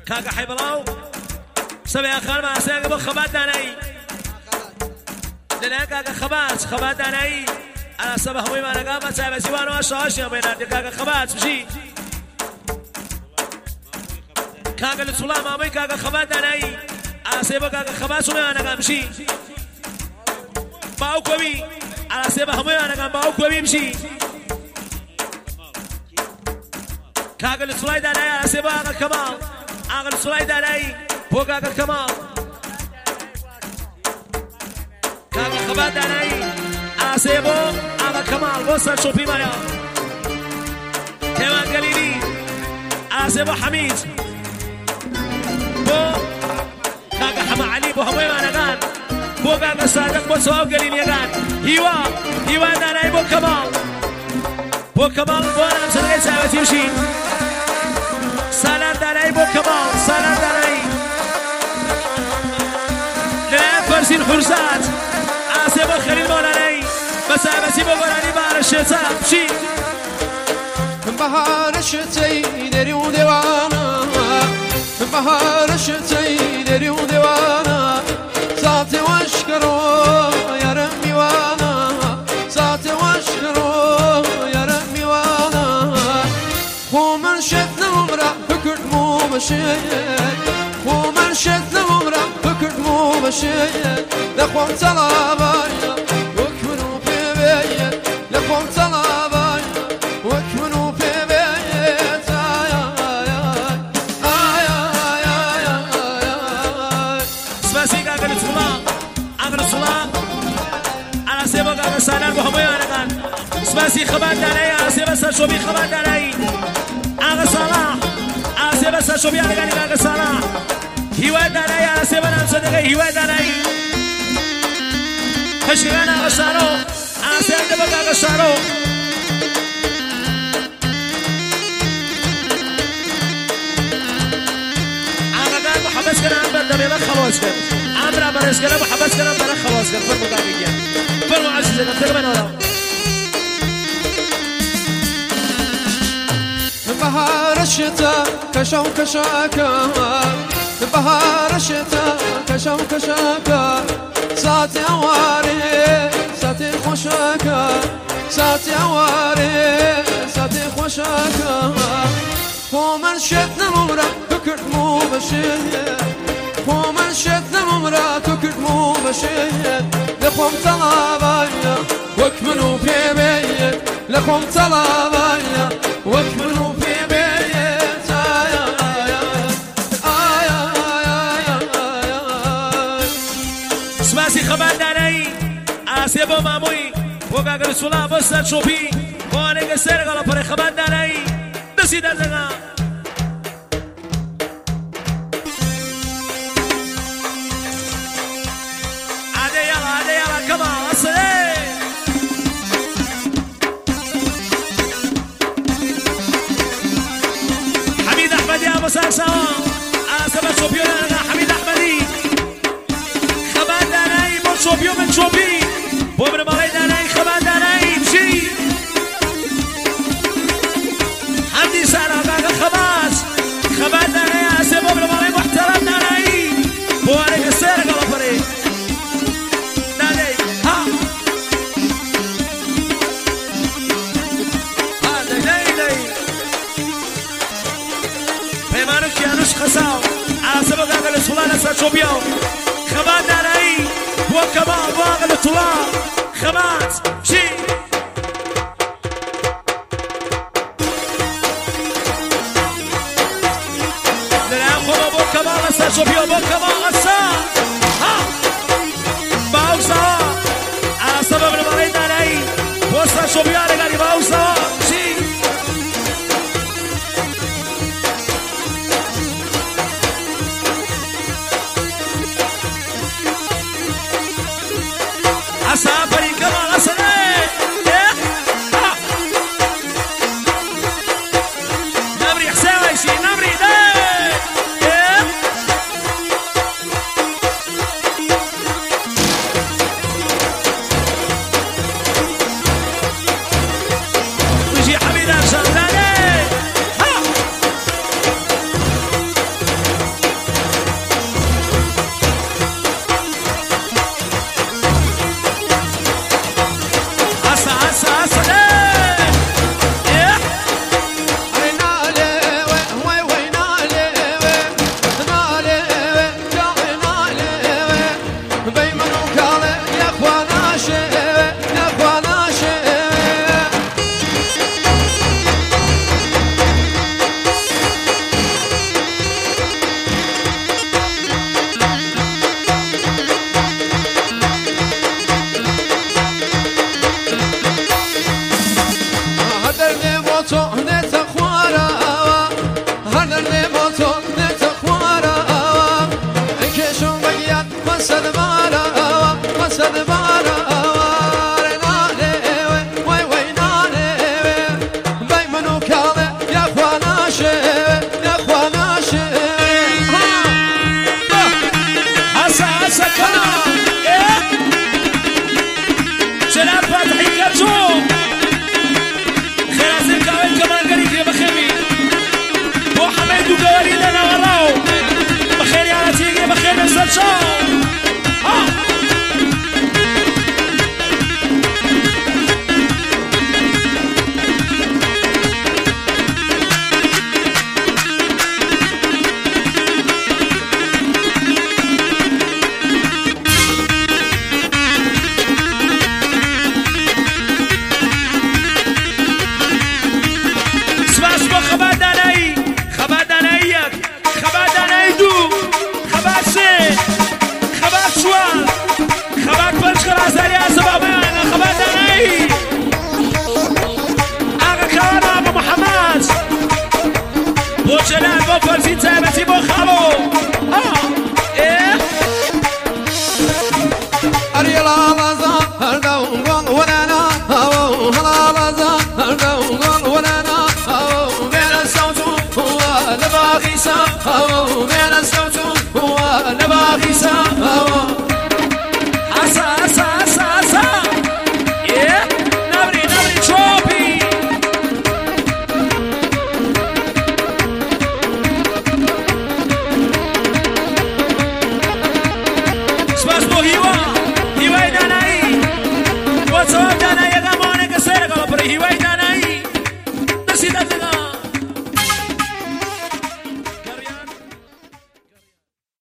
كاكا حيبلاو سبع خان ما سيق بو خبات داناي لنا كاكا خبات داناي انا سبع همي ما نقام سبع سيوان واشاش يا بينات كاكا خبات مشي كاكا لسولا مامي كاكا خبات داناي انا سيبا كاكا خبات سمي ما نقام مشي باو كوبي انا سيبا همي ما نقام باو كوبي مشي كاكا لسولا داناي انا سيبا كاكا كمال اغل سولاي داناي بو كاكا كمال كاكا خبات داناي آسيبو آغا كمال وصل شوفي مايا كمان قليلي آسيبو حميد بو كاكا حما علي بو هموي ما نغان بو كاكا صادق بو سواب قليلي يغان هيوا داناي بو كمال بو انا مسلقي ساوة يمشي سالار داناي بو كمال سالار داناي لنا فرسين حرزات آسيبو خليل مولاناي بس بو قراني بار الشتاء مشي من بهار الشتاء دري ودوانا من بهار الشتاء دري ودوانا ساتي واشكرو يا ربي وانا ساتي واشكرو يا ربي وانا ومن شتنا عمره فكرت مو بشيء ومن شتنا عمره فكرت مو بشيء لقوم طلبايا وكمنوا في بيت لقوم طلبايا وكمنوا في بيت سباسيك أغل الصلاة أنا سيبك أغل سالان بحموي أنا كان سباسي خبان داناي أنا سيبك سرشوبي خبان داناي أغل صلاة أنا سيبك سرشوبي أنا كان أغل صلاة هوا داناي أنا سيبك نمسدقي هوا داناي خشيغان أغل صارو أنا سيبك أغل صارو محبس كنا عم بدنا بلا خلاص كنا عمرا برس كنا محبس كنا بلا خلاص كنا فرمو دقيقة فرمو عزيزنا تقبل ولا بهار الشتاء كشو كشاكا بهار الشتاء كشو كشاكا ساتي عواري ساتي خوشاكا ساتي عواري ساتي خوشاكا ومن شتنا ممرا فكرت مو بشيء ومن شتنا ممرا فكرت مو بشيء لقوم طلبايا وكمنوا في بيت لقوم طلبايا وكمنوا في بيت سماسي خبان داناي آسيبو ماموي وقاقر سولا بسر شوبي وانا قسر غلا پر خبان داناي دسي دازنا عادي يلا كمان أصلي حميد أحمدي أبو ساسا أسبب شوبيون أنا حميد أحمدي خبان داناي بو شوبيون من شوبي بو من مالي داناي خبان داناي مشي حمدي سارة باقا خباز خبان داناي أسبب من مالي محترم داناي بو أنا قصير قلب فريق خساو على سبب أغل الصلاة نسا شوبيو خبات داناي وكبال واغل الطلاء خبات شي لنأخذ أبو كبال نسا شوبيو أبو كبال نسا ها باوسا على سبب المرين داناي وسا شوبيو لغاني باوسا شي سافري كمان أصلي نمري حساوي شي نمري ده تو